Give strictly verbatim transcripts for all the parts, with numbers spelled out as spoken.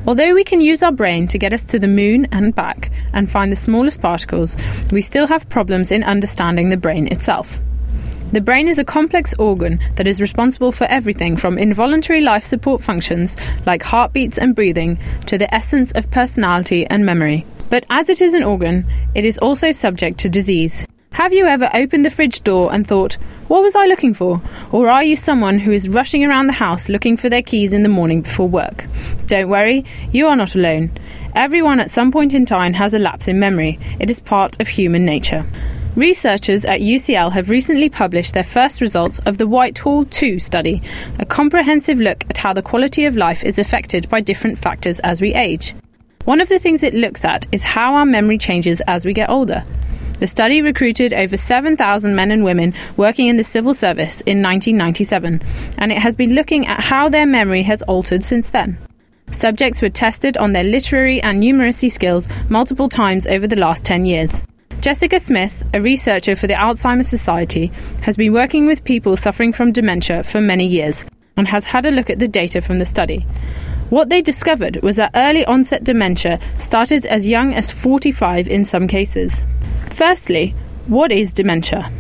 Although we can use our brain to get us to the moon and back and find the smallest particles, we still have problems in understanding the brain itself. The brain is a complex organ that is responsible for everything from involuntary life support functions like heartbeats and breathing to the essence of personality and memory. But as it is an organ, it is also subject to disease. Have you ever opened the fridge door and thought, what was I looking for? Or are you someone who is rushing around the house looking for their keys in the morning before work? Don't worry, you are not alone. Everyone at some point in time has a lapse in memory. It is part of human nature. Researchers at U C L have recently published their first results of the Whitehall two study, a comprehensive look at how the quality of life is affected by different factors as we age. One of the things it looks at is how our memory changes as we get older. The study recruited over seven thousand men and women working in the civil service in nineteen ninety-seven, and it has been looking at how their memory has altered since then. Subjects were tested on their literary and numeracy skills multiple times over the last ten years. Jessica Smith, a researcher for the Alzheimer's Society, has been working with people suffering from dementia for many years and has had a look at the data from the study. What they discovered was that early onset dementia started as young as forty-five in some cases. Firstly, what is dementia?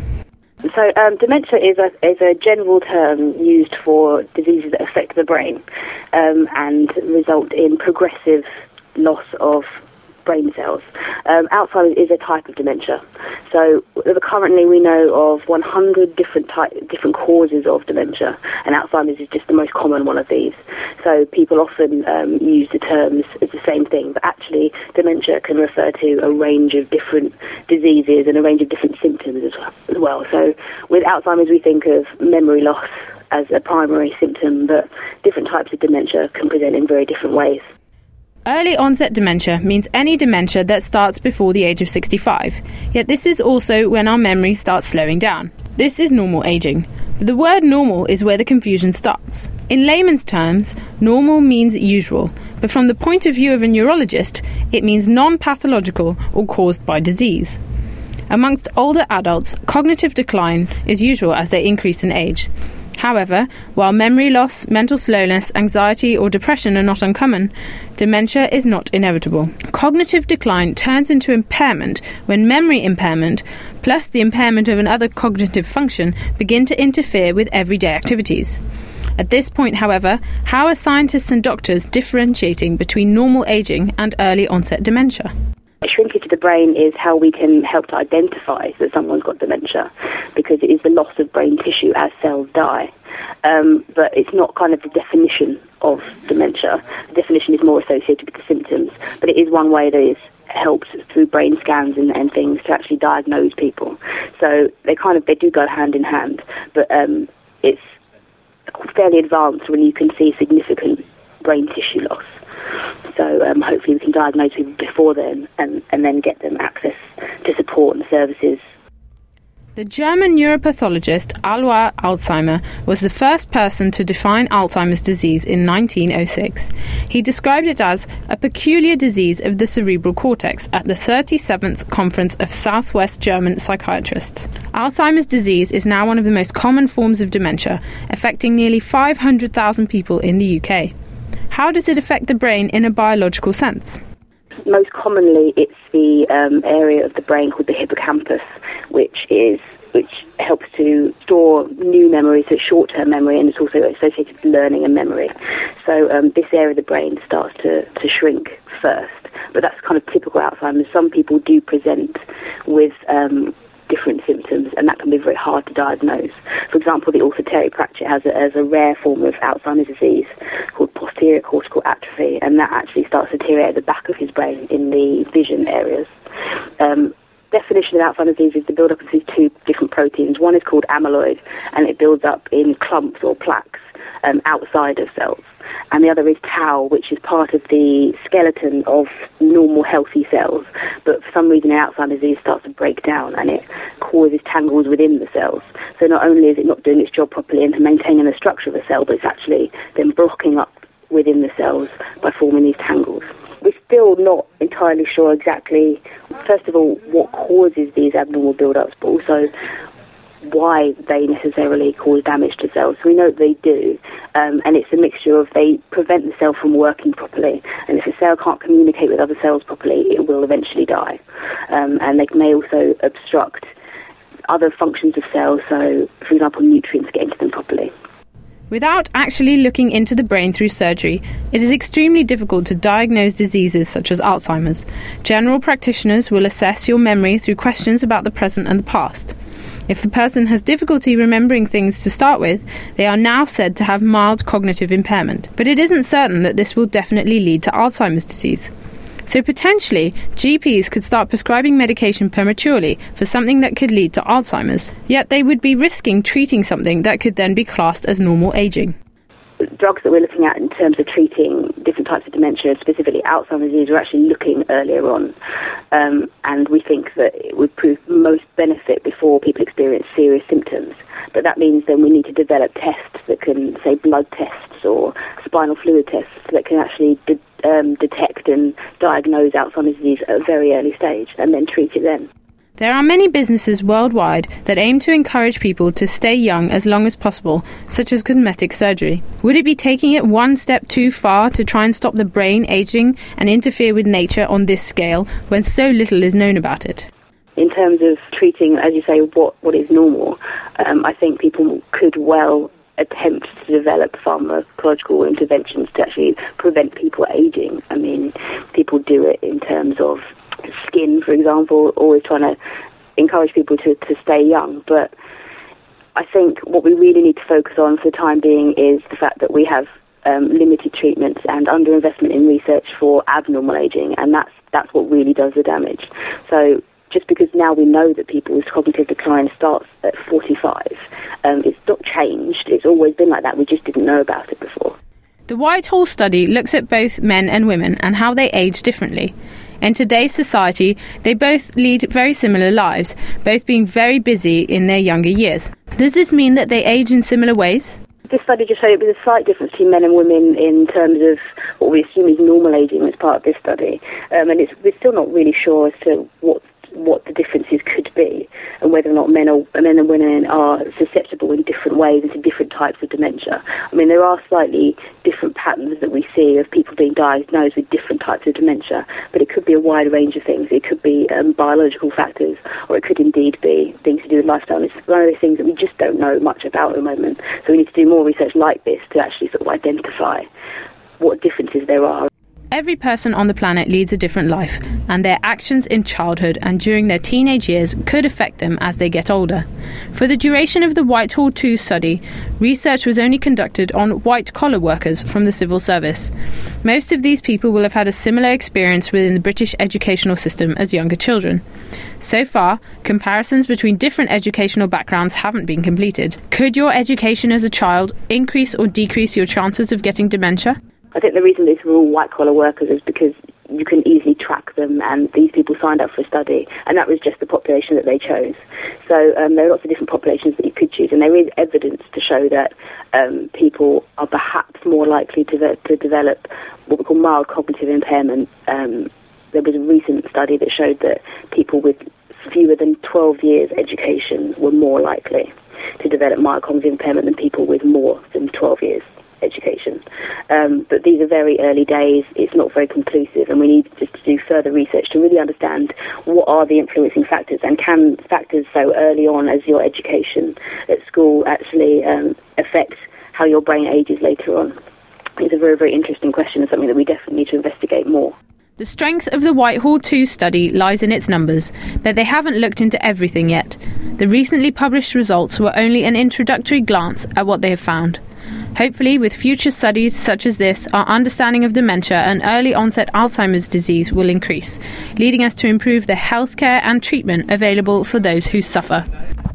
So um, dementia is a, is a general term used for diseases that affect the brain um, and result in progressive loss of brain cells. Um, Alzheimer's is a type of dementia. So currently we know of one hundred different type, different causes of dementia, and Alzheimer's is just the most common one of these. So people often um, use the terms as the same thing, but actually dementia can refer to a range of different diseases and a range of different symptoms as well. As well. So with Alzheimer's we think of memory loss as a primary symptom, but different types of dementia can present in very different ways. Early onset dementia means any dementia that starts before the age of sixty-five, yet this is also when our memory starts slowing down. This is normal aging. But the word normal is where the confusion starts. In layman's terms, normal means usual, but from the point of view of a neurologist, it means non-pathological or caused by disease. Amongst older adults, cognitive decline is usual as they increase in age. However, while memory loss, mental slowness, anxiety or depression are not uncommon, dementia is not inevitable. Cognitive decline turns into impairment when memory impairment plus the impairment of another cognitive function begin to interfere with everyday activities. At this point, however, how are scientists and doctors differentiating between normal aging and early onset dementia? Shrinkage of the brain is how we can help to identify that someone's got dementia, because it is the loss of brain tissue as cells die. Um, but it's not kind of the definition of dementia. The definition is more associated with the symptoms, but it is one way that is helped through brain scans and, and things to actually diagnose people. So they kind of they do go hand in hand, but um, it's fairly advanced when you can see significant brain tissue loss. So um, hopefully we can diagnose people before then and, and then get them access to support and services. The German neuropathologist Alois Alzheimer was the first person to define Alzheimer's disease in nineteen oh six. He described it as a peculiar disease of the cerebral cortex at the thirty-seventh Conference of Southwest German Psychiatrists. Alzheimer's disease is now one of the most common forms of dementia, affecting nearly five hundred thousand people in the U K. How does it affect the brain in a biological sense? Most commonly, it's the um, area of the brain called the hippocampus, which is which helps to store new memories, so short-term memory, and it's also associated with learning and memory. So um, this area of the brain starts to, to shrink first, but that's kind of typical Alzheimer's. Some people do present with um, different symptoms, and that can be very hard to diagnose. For example, the author Terry Pratchett has a, has a rare form of Alzheimer's disease called posterior cortical atrophy, and that actually starts to deteriorate at the back of his brain in the vision areas. Um, definition of Alzheimer's disease is the build-up of these two different proteins. One is called amyloid, and it builds up in clumps or plaques um, outside of cells. And the other is tau, which is part of the skeleton of normal healthy cells, but for some reason in Alzheimer's disease starts to break down and it causes tangles within the cells. So not only is it not doing its job properly into maintaining the structure of the cell, but it's actually then blocking up within the cells by forming these tangles. We're still not entirely sure exactly, first of all, what causes these abnormal build-ups, but also why they necessarily cause damage to cells. So we know that they do, um, and it's a mixture of they prevent the cell from working properly, And if a cell can't communicate with other cells properly, it will eventually die. Um, and they may also obstruct other functions of cells, so, for example, nutrients getting to them properly. Without actually looking into the brain through surgery, it is extremely difficult to diagnose diseases such as Alzheimer's. General practitioners will assess your memory through questions about the present and the past. If a person has difficulty remembering things to start with, they are now said to have mild cognitive impairment. But it isn't certain that this will definitely lead to Alzheimer's disease. So potentially, G Ps could start prescribing medication prematurely for something that could lead to Alzheimer's, yet they would be risking treating something that could then be classed as normal aging. Drugs that we're looking at in terms of treating different types of dementia, specifically Alzheimer's disease, we're actually looking earlier on. Um, and we think that it would prove most benefit before people experience serious symptoms. But that means then we need to develop tests that can, say, blood tests or spinal fluid tests that can actually de- um, detect and diagnose Alzheimer's disease at a very early stage and then treat it then. There are many businesses worldwide that aim to encourage people to stay young as long as possible, such as cosmetic surgery. Would it be taking it one step too far to try and stop the brain aging and interfere with nature on this scale when so little is known about it? In terms of treating, as you say, what, what is normal, um, I think people could well attempt to develop pharmacological interventions to actually prevent people aging. I mean, people do it in terms of skin, for example, always trying to encourage people to, to stay young. But I think what we really need to focus on for the time being is the fact that we have um, limited treatments and underinvestment in research for abnormal aging, and that's that's what really does the damage. So just because now we know that people's cognitive decline starts at forty-five, um, it's not changed. It's always been like that. We just didn't know about it before. The Whitehall study looks at both men and women and how they age differently. In today's society, they both lead very similar lives, both being very busy in their younger years. Does this mean that they age in similar ways? This study just showed there's a slight difference between men and women in terms of what we assume is normal aging as part of this study. Um, and it's, we're still not really sure as to what what the differences could be and whether or not men or men and women are susceptible in different ways to different types of dementia. I mean, there are slightly different patterns that we see of people being diagnosed with different types of dementia, but it could be a wide range of things. It could be um, biological factors, or it could indeed be things to do with lifestyle. It's one of those things that we just don't know much about at the moment. So we need to do more research like this to actually sort of identify what differences there are. Every person on the planet leads a different life, and their actions in childhood and during their teenage years could affect them as they get older. For the duration of the Whitehall two study, research was only conducted on white-collar workers from the civil service. Most of these people will have had a similar experience within the British educational system as younger children. So far, comparisons between different educational backgrounds haven't been completed. Could your education as a child increase or decrease your chances of getting dementia? I think the reason these were all white-collar workers is because you can easily track them, and these people signed up for a study, and that was just the population that they chose. So um, there are lots of different populations that you could choose, and there is evidence to show that um, people are perhaps more likely to, de- to develop what we call mild cognitive impairment. Um, there was a recent study that showed that people with fewer than twelve years education were more likely to develop mild cognitive impairment than people with more than twelve years education. Um, but these are very early days. It's not very conclusive, and we need just to do further research to really understand what are the influencing factors, and can factors so early on as your education at school actually um, affect how your brain ages later on. It's a very, very interesting question, and something that we definitely need to investigate more. The strength of the Whitehall two study lies in its numbers, but they haven't looked into everything yet. The recently published results were only an introductory glance at what they have found. Hopefully, with future studies such as this, our understanding of dementia and early onset Alzheimer's disease will increase, leading us to improve the healthcare and treatment available for those who suffer.